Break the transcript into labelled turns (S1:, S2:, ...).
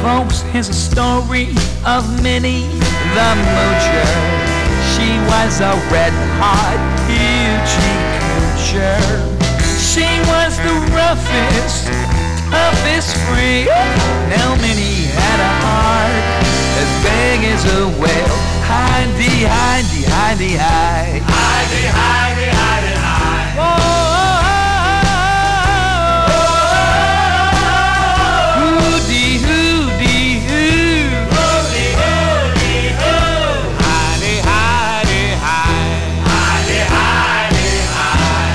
S1: folks, here's a story of Minnie the Moocher. She was a red-hot hoochie coocher. She was the roughest, toughest freak. Now Minnie had a heart as big as a whale. Hi-dee, hi-dee, hi-dee, hi. Hi-dee, hi-dee,